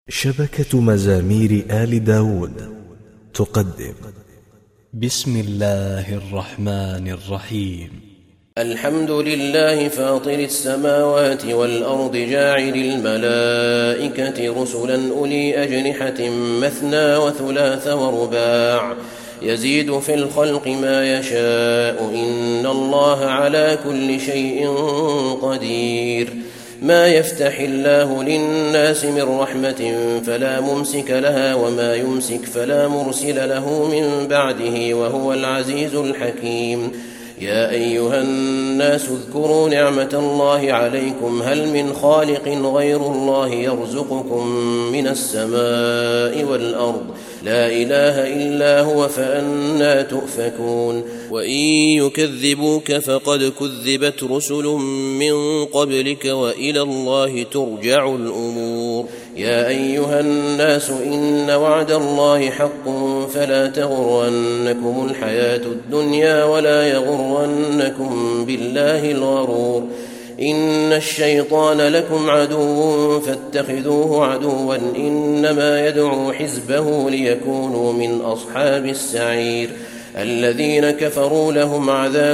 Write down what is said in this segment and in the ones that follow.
شبكة مزامير آل داود تقدم بسم الله الرحمن الرحيم. الحمد لله فاطر السماوات والأرض جاعل الملائكة رسلا أولي أجنحة مثنى وثلاث ورباع يزيد في الخلق ما يشاء إن الله على كل شيء قدير. ما يفتح الله للناس من رحمة فلا ممسك لها وما يمسك فلا مرسل له من بعده وهو العزيز الحكيم. يا أيها الناس اذكروا نعمة الله عليكم هل من خالق غير الله يرزقكم من السماء والأرض لا إله إلا هو فأنى تؤفكون. وإن يكذبوك فقد كذبت رسل من قبلك وإلى الله ترجع الأمور. يا أيها الناس إن وعد الله حق فلا تغرنكم الحياة الدنيا ولا يغرنكم بالله الغرور. إن الشيطان لكم عدو فاتخذوه عدوا إنما يدعو حزبه ليكونوا من أصحاب السعير. الذين كفروا لهم عذاب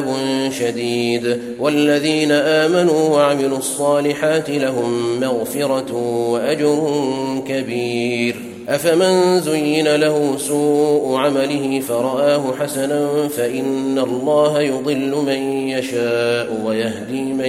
شديد والذين آمنوا وعملوا الصالحات لهم مغفرة وأجر كبير. أفمن زين له سوء عمله فرآه حسنا فإن الله يضل من يشاء ويهدي من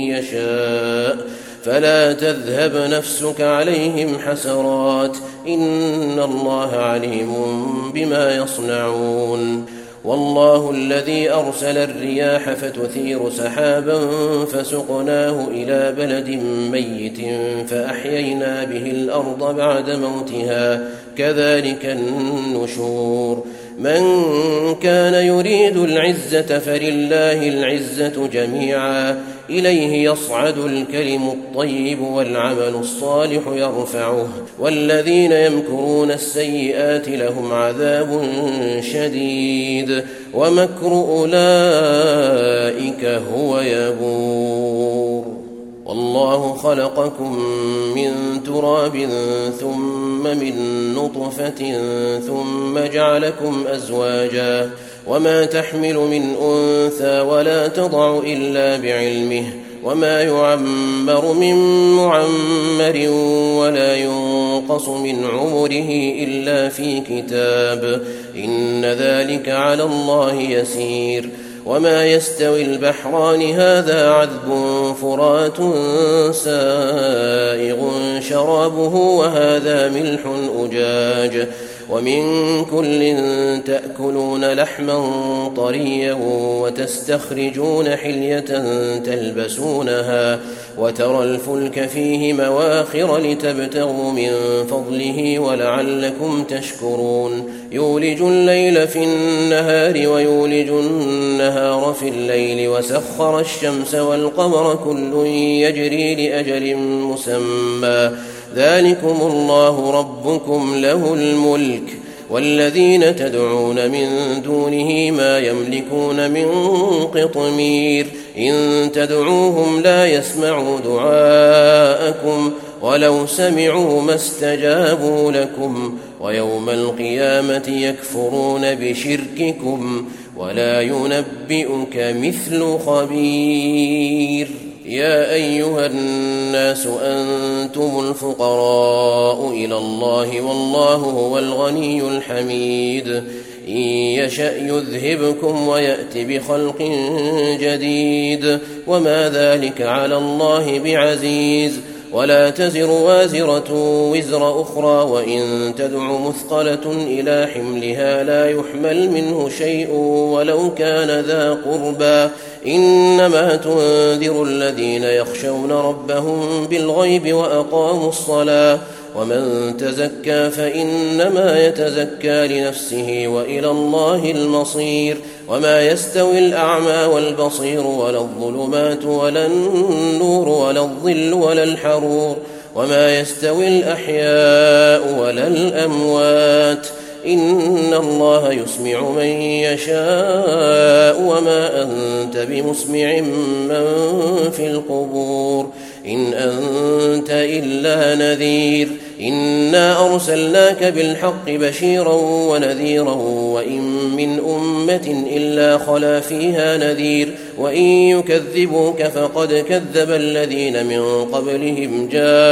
يشاء فلا تذهب نفسك عليهم حسرات إن الله عليم بما يصنعون. والله الذي أرسل الرياح فتثير سحابا فسقناه إلى بلد ميت فأحيينا به الأرض بعد موتها كذلك النشور. من كان يريد العزة فلله العزة جميعا إليه يصعد الكلم الطيب والعمل الصالح يرفعه والذين يمكرون السيئات لهم عذاب شديد ومكر أولئك هو يبور. والله خلقكم من تراب ثم من نطفة ثم جعلكم أزواجا وما تحمل من أنثى ولا تضع إلا بعلمه وما يعمر من معمر ولا ينقص من عمره إلا في كتاب إن ذلك على الله يسير. وما يستوي البحران هذا عذب فرات سائغ شرابه وهذا ملح أجاج ومن كل تأكلون لحما طريا وتستخرجون حلية تلبسونها وترى الفلك فيه مواخر لتبتغوا من فضله ولعلكم تشكرون. يولج الليل في النهار ويولج النهار في الليل وسخر الشمس والقمر كل يجري لأجل مسمى ذلكم الله ربكم له الملك. والذين تدعون من دونه ما يملكون من قطمير إن تدعوهم لا يسمعوا دعاءكم ولو سمعوا ما استجابوا لكم ويوم القيامة يكفرون بشرككم ولا ينبئك مثل خبير. يا أيها الناس أنتم الفقراء إلى الله والله هو الغني الحميد. إن يشأ يذهبكم ويأت بخلق جديد وما ذلك على الله بعزيز. ولا تزر وازرة وزر أخرى وإن تدع مثقلة إلى حملها لا يحمل منه شيء ولو كان ذا قربى إنما تنذر الذين يخشون ربهم بالغيب وأقاموا الصلاة ومن تزكى فإنما يتزكى لنفسه وإلى الله المصير. وما يستوي الأعمى والبصير ولا الظلمات ولا النور ولا الظل ولا الحرور وما يستوي الأحياء ولا الأموات إن الله يسمع من يشاء وما أنت بمسمع من في القبور إن أنت إلا نذير. إنا أرسلناك بالحق بشيرا ونذيرا وإن من أمة إلا خلا فيها نذير وإن يكذبوك فقد كذب الذين من قبلهم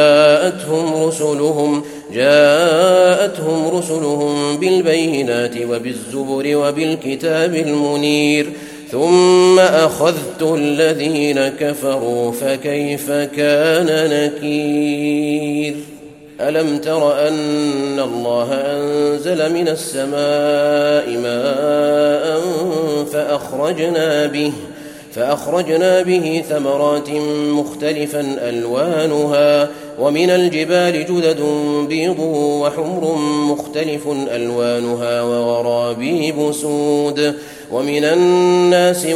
جاءتهم رسلهم بالبينات وبالزبر وبالكتاب المنير ثم أخذت الذين كفروا فكيف كان نكير ألم تر أن الله أنزل من السماء ماء فأخرجنا به ثمرات مختلفا ألوانها ومن الجبال جدد بيض وحمر مختلف ألوانها وغرابيب سود ومن الناس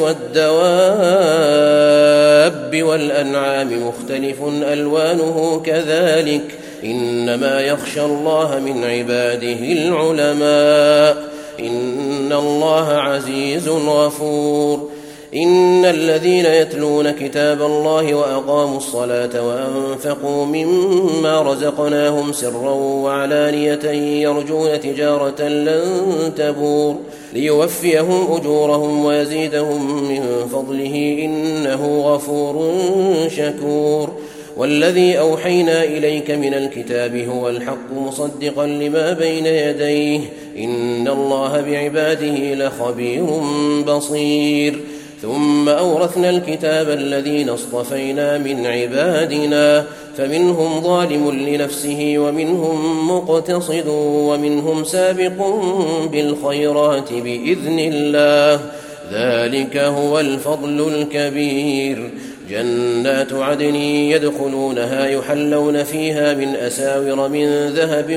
والدواب والأنعام مختلف ألوانه كذلك إنما يخشى الله من عباده العلماء إن الله عزيز غفور إن الذين يتلون كتاب الله وأقاموا الصلاة وأنفقوا مما رزقناهم سرا وعلانية يرجون تجارة لن تبور ليوفيهم أجورهم ويزيدهم من فضله إنه غفور شكور والذي أوحينا إليك من الكتاب هو الحق مصدقا لما بين يديه إن الله بعباده لخبير بصير ثم أورثنا الكتاب الذين اصطفينا من عبادنا فمنهم ظالم لنفسه ومنهم مقتصد ومنهم سابق بالخيرات بإذن الله ذلك هو الفضل الكبير جنات عدن يدخلونها يحلون فيها من أساور من ذهب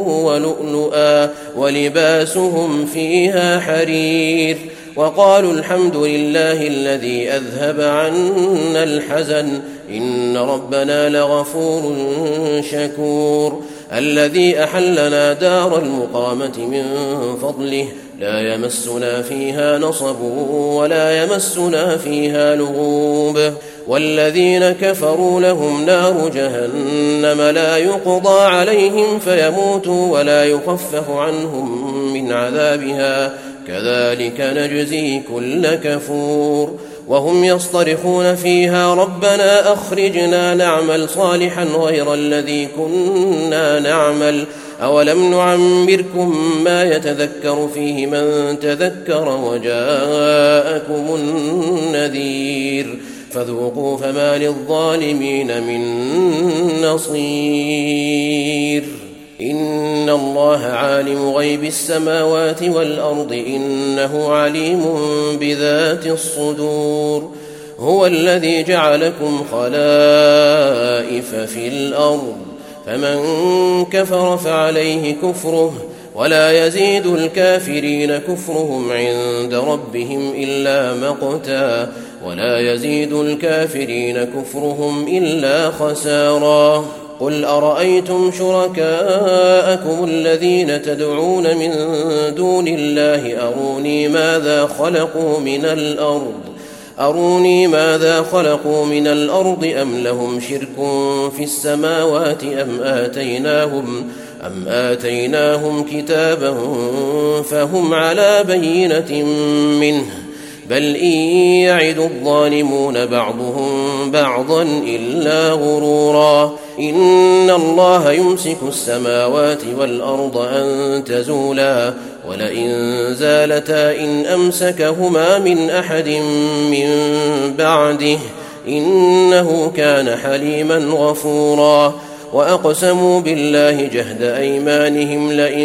ولؤلؤا ولباسهم فيها حرير وقالوا الحمد لله الذي أذهب عنا الحزن إن ربنا لغفور شكور الذي أحلنا دار المقامة من فضله لا يمسنا فيها نصب ولا يمسنا فيها لغوب والذين كفروا لهم نار جهنم لا يقضى عليهم فيموتوا ولا يخفف عنهم من عذابها كذلك نجزي كل كفور وهم يصطرخون فيها ربنا أخرجنا نعمل صالحا غير الذي كنا نعمل أولم نعمركم ما يتذكر فيه من تذكر وجاءكم النذير فذوقوا فما للظالمين من نصير إن الله عالم غيب السماوات والأرض إنه عليم بذات الصدور هو الذي جعلكم خلائف في الأرض فمن كفر فعليه كفره ولا يزيد الكافرين كفرهم عند ربهم إلا مقتا ولا يزيد الكافرين كفرهم إلا خسارا قل أرأيتم شركاءكم الذين تدعون من دون الله أروني ماذا خلقوا من الأرض أم لهم شرك في السماوات أم آتيناهم كتابا فهم على بينة منه بل إن يعد الظالمون بعضهم بعضا إلا غرورا إن الله يمسك السماوات والأرض أن تزولا ولئن زالتا إن أمسكهما من أحد من بعده إنه كان حليما غفورا وأقسموا بالله جهد أيمانهم لئن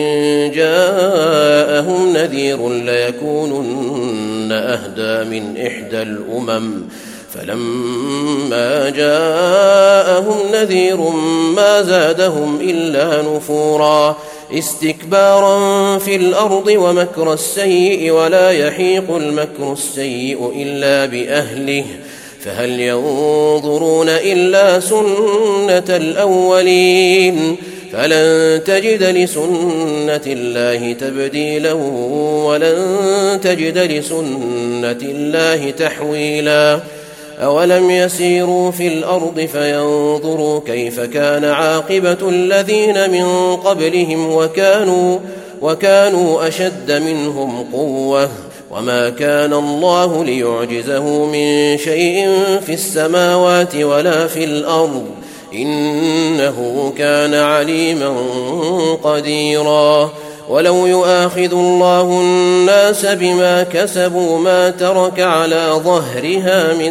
جاءهم نذير ليكونن أهدى من إحدى الأمم فلما جاءهم نذير ما زادهم إلا نفورا استكبارا في الأرض ومكر السيء ولا يحيق المكر السيء إلا بأهله فهل ينظرون إلا سنة الأولين فلن تجد لسنة الله تبديلا ولن تجد لسنة الله تحويلا أولم يسيروا في الأرض فينظروا كيف كان عاقبة الذين من قبلهم وكانوا أشد منهم قوة وما كان الله ليعجزه من شيء في السماوات ولا في الأرض إنه كان عليما قديرا ولو يؤاخذ الله الناس بما كسبوا ما ترك على ظهرها من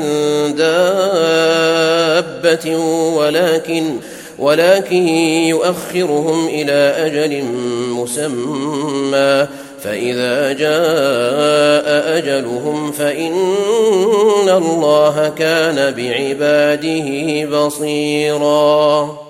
دابة ولكن يؤخرهم إلى أجل مسمى فإذا جاء أجلهم فإن الله كان بعباده بصيراً.